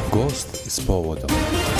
Gost s povodom.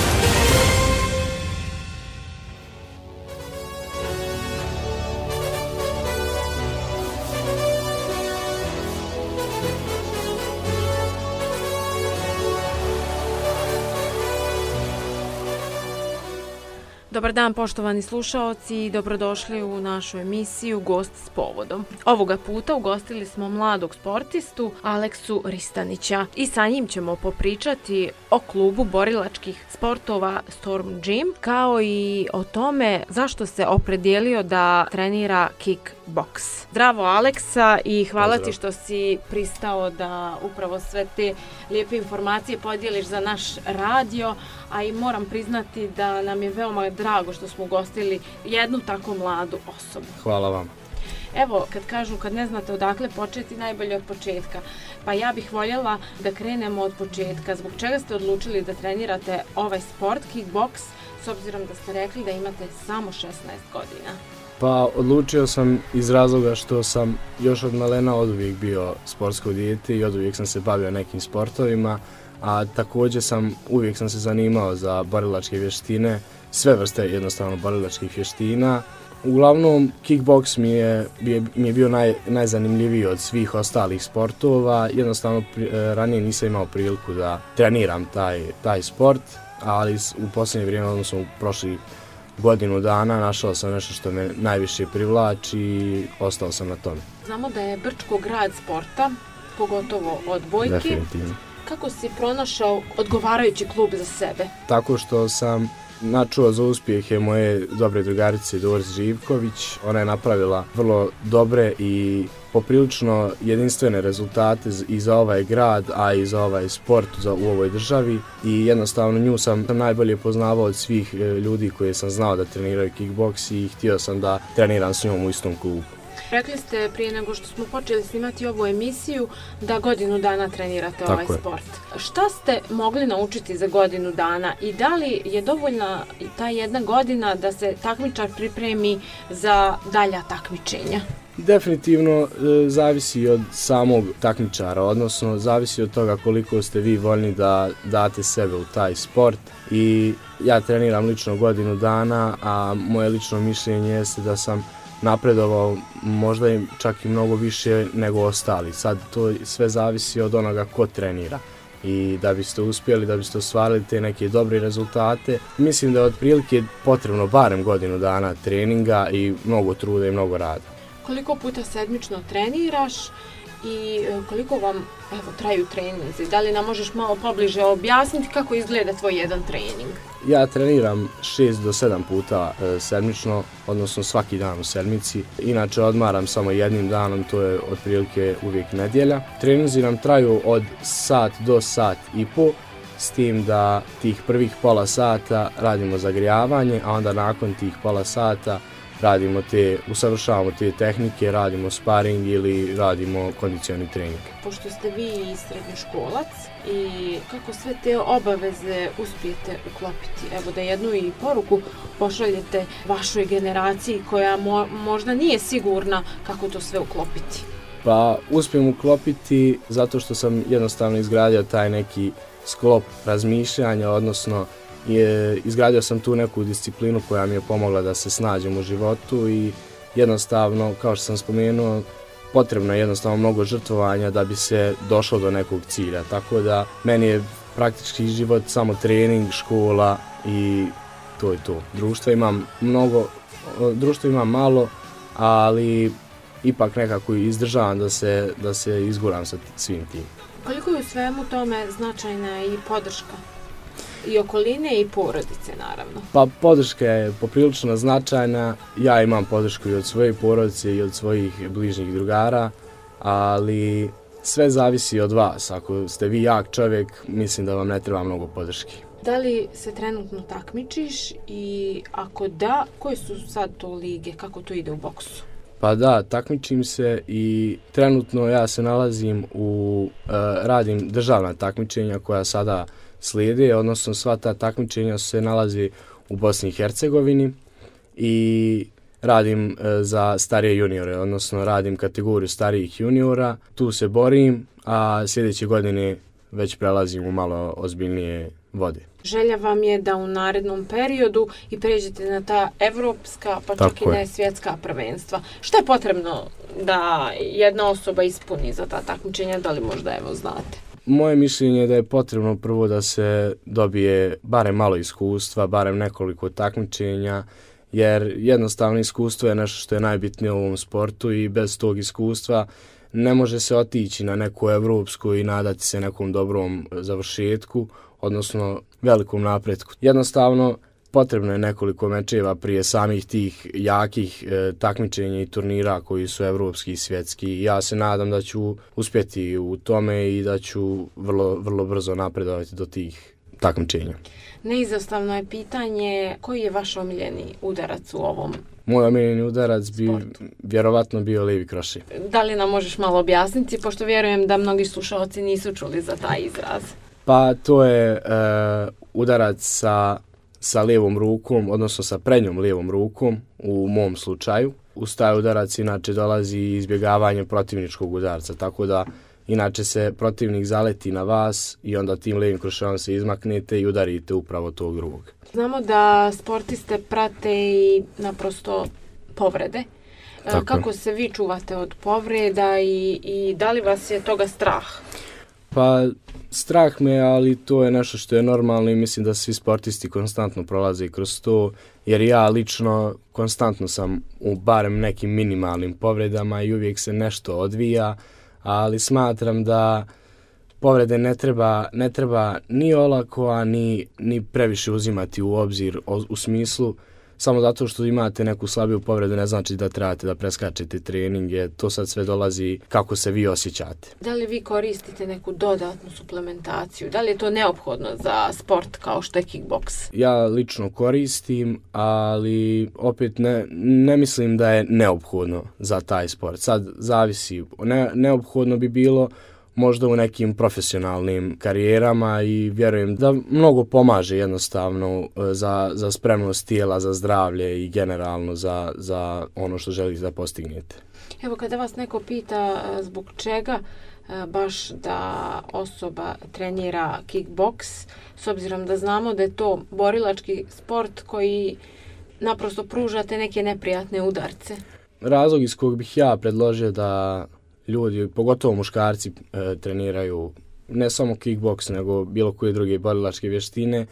Dobar dan poštovani slušaoci i dobrodošli u našu emisiju Gost s povodom. Ovoga puta ugostili smo mladog sportistu Aleksu Ristanića i sa njim ćemo popričati o klubu borilačkih sportova Storm Gym, kao i o tome zašto se opredijelio da trenira kickboks. Zdravo Aleksa i hvala ti što si pristao da upravo sve te lijepe informacije podijeliš za naš radio, a i moram priznati da nam je veoma drago što smo ugostili jednu tako mladu osobu. Hvala vam. Evo, kad ne znate odakle početi, najbolje od početka. Pa ja bih voljela da krenemo od početka. Zbog čega ste odlučili da trenirate ovaj sport, kickboks, s obzirom da ste rekli da imate samo 16 godina? Pa odlučio sam iz razloga što sam još od malena oduvijek bio sportsko dijete i oduvijek sam se bavio nekim sportovima, a također uvijek sam se zanimao za borilačke vještine, sve vrste jednostavno borilačkih vještina. Uglavnom, kickboks mi je bio najzanimljiviji od svih ostalih sportova. Jednostavno, ranije nisam imao priliku da treniram taj sport, ali u posljednje vrijeme, odnosno u prošlih godinu dana, našao sam nešto što me najviše privlači i ostao sam na tome. Znamo da je Brčko grad sporta, pogotovo odbojki. Definitivno. Kako si pronašao odgovarajući klub za sebe? Tako što sam načuo za uspjehe moje dobre drugarice Doris Živković. Ona je napravila vrlo dobre i poprilično jedinstvene rezultate i za ovaj grad, a i za ovaj sport u ovoj državi. I jednostavno nju sam najbolje poznavao od svih ljudi koje sam znao da treniraju kickboks i htio sam da treniram s njom u istom klubu. Rekli ste prije nego što smo počeli snimati ovu emisiju da godinu dana trenirate ovaj sport. Šta ste mogli naučiti za godinu dana i da li je dovoljna ta jedna godina da se takmičar pripremi za dalja takmičenja? Definitivno zavisi od samog takmičara, odnosno zavisi od toga koliko ste vi voljni da date sebe u taj sport. I ja treniram lično godinu dana, a moje lično mišljenje jeste da sam napredovao možda i čak i mnogo više nego ostali. Sad to sve zavisi od onoga ko trenira. I da biste uspjeli, da biste ostvarili te neke dobre rezultate, mislim da je otprilike potrebno barem godinu dana treninga i mnogo truda i mnogo rada. Koliko puta sedmično treniraš i koliko vam traju treninzi? Da li nam možeš malo pobliže objasniti kako izgleda tvoj jedan trening? Ja treniram 6 do 7 puta sedmično, odnosno svaki dan u sedmici. Inače odmaram samo jednim danom, to je otprilike uvijek nedjelja. Treninzi nam traju od sat do sat i po, s tim da tih prvih pola sata radimo zagrijavanje, a onda nakon tih pola sata usavršavamo te tehnike, radimo sparing ili radimo kondicioni trening. Pošto ste vi srednjoškolac i kako sve te obaveze uspijete uklopiti? Evo da jednu i poruku pošaljete vašoj generaciji koja možda nije sigurna kako to sve uklopiti. Pa uspijem uklopiti zato što sam jednostavno izgradio taj neki sklop razmišljanja, odnosno izgradio sam tu neku disciplinu koja mi je pomogla da se snađem u životu i jednostavno, kao što sam spomenuo, potrebno je jednostavno mnogo žrtvovanja da bi se došlo do nekog cilja. Tako da meni je praktički život samo trening, škola i to je to. Društva imam malo, ali ipak nekako izdržavam da se izguram sa svim tim. Koliko je u svemu tome značajna i podrška? I okoline i porodice, naravno. Pa podrška je poprilično značajna. Ja imam podršku i od svoje porodice i od svojih bližnjih drugara, ali sve zavisi od vas. Ako ste vi jak čovjek, mislim da vam ne treba mnogo podrške. Da li se trenutno takmičiš i ako da, koje su sad to lige, kako to ide u boksu? Pa da, takmičim se i trenutno ja se nalazim radim državna takmičenja koja sada slijede, odnosno sva ta takmičenja se nalazi u Bosni i Hercegovini i radim za starije juniore, odnosno radim kategoriju starijih juniora. Tu se borim, a sljedeće godine već prelazim u malo ozbiljnije vode. Želja vam je da u narednom periodu i pređete na ta evropska, pa čak i ne svjetska prvenstva. Šta je potrebno da jedna osoba ispuni za ta takmičenja, da li možda znate? Moje mišljenje je da je potrebno prvo da se dobije barem malo iskustva, barem nekoliko takmičenja, jer jednostavno iskustvo je nešto što je najbitnije u ovom sportu i bez tog iskustva ne može se otići na neku evropsku i nadati se nekom dobrom završetku, odnosno velikom napretku. Jednostavno, potrebno je nekoliko mečeva prije samih tih jakih takmičenja i turnira koji su evropski i svjetski. Ja se nadam da ću uspjeti u tome i da ću vrlo brzo napredovati do tih takmičenja. Neizostavno je pitanje koji je vaš omiljeni udarac u ovom Moj omiljeni udarac bi vjerovatno bio lijevi kroši. Da li nam možeš malo objasniti, pošto vjerujem da mnogi slušalci nisu čuli za taj izraz? Pa to je udarac sa lijevom rukom, odnosno sa prednjom lijevom rukom u mom slučaju. Uz taj udarac inače dolazi izbjegavanje protivničkog udarca, tako da inače se protivnik zaleti na vas i onda tim lijevim kroševom se izmaknete i udarite upravo tog drugog. Znamo da sportiste prate i naprosto povrede. Tako. Kako se vi čuvate od povreda i da li vas je toga strah? Pa strah me, ali to je nešto što je normalno i mislim da svi sportisti konstantno prolaze kroz to, jer ja lično konstantno sam u barem nekim minimalnim povredama i uvijek se nešto odvija, ali smatram da povrede ne treba ni olako, a ni previše uzimati u obzir u smislu samo zato što imate neku slabiju povredu ne znači da trebate da preskačete treninge, to sad sve dolazi kako se vi osjećate. Da li vi koristite neku dodatnu suplementaciju? Da li je to neophodno za sport kao što je kickboks? Ja lično koristim, ali opet ne mislim da je neophodno za taj sport. Sad zavisi, neophodno bi bilo možda u nekim profesionalnim karijerama i vjerujem da mnogo pomaže jednostavno za spremnost tijela, za zdravlje i generalno za ono što želite da postignete. Evo kada vas neko pita zbog čega baš da osoba trenira kickboks, s obzirom da znamo da je to borilački sport koji naprosto pružate neke neprijatne udarce. Razlog iz kojeg bih ja predložio da ljudi, pogotovo muškarci, treniraju ne samo kickboks, nego bilo koje druge borilačke vještine,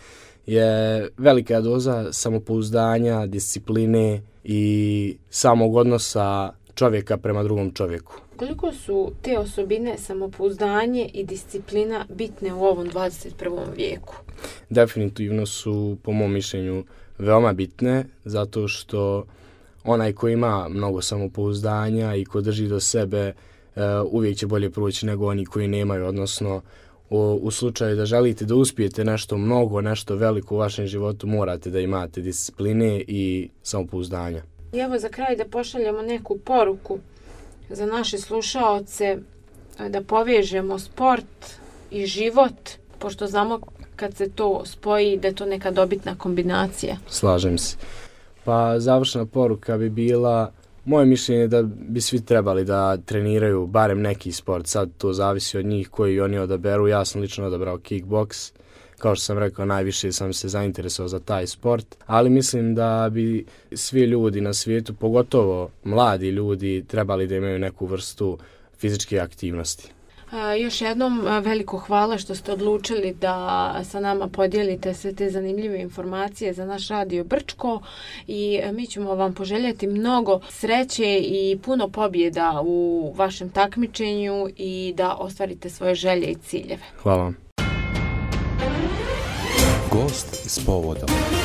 je velika doza samopouzdanja, discipline i samog odnosa čovjeka prema drugom čovjeku. Koliko su te osobine, samopouzdanje i disciplina bitne u ovom 21. vijeku? Definitivno su, po mom mišljenju, veoma bitne, zato što onaj ko ima mnogo samopouzdanja i ko drži do sebe uvijek će bolje proći nego oni koji nemaju, odnosno u slučaju da želite da uspijete nešto veliko u vašem životu, morate da imate discipline i samopouzdanja. I evo za kraj da pošaljemo neku poruku za naše slušaoce, da povežemo sport i život, pošto znamo kad se to spoji da je to neka dobitna kombinacija. Slažem se. Pa završna poruka bi bila, moje mišljenje je da bi svi trebali da treniraju barem neki sport. Sad to zavisi od njih koji oni odaberu. Ja sam lično odabrao kickboks. Kao što sam rekao, najviše sam se zainteresovao za taj sport. Ali mislim da bi svi ljudi na svijetu, pogotovo mladi ljudi, trebali da imaju neku vrstu fizičke aktivnosti. Još jednom veliko hvala što ste odlučili da sa nama podijelite sve te zanimljive informacije za naš radio Brčko i mi ćemo vam poželjeti mnogo sreće i puno pobjeda u vašem takmičenju i da ostvarite svoje želje i ciljeve. Hvala vam. Gost s povodom.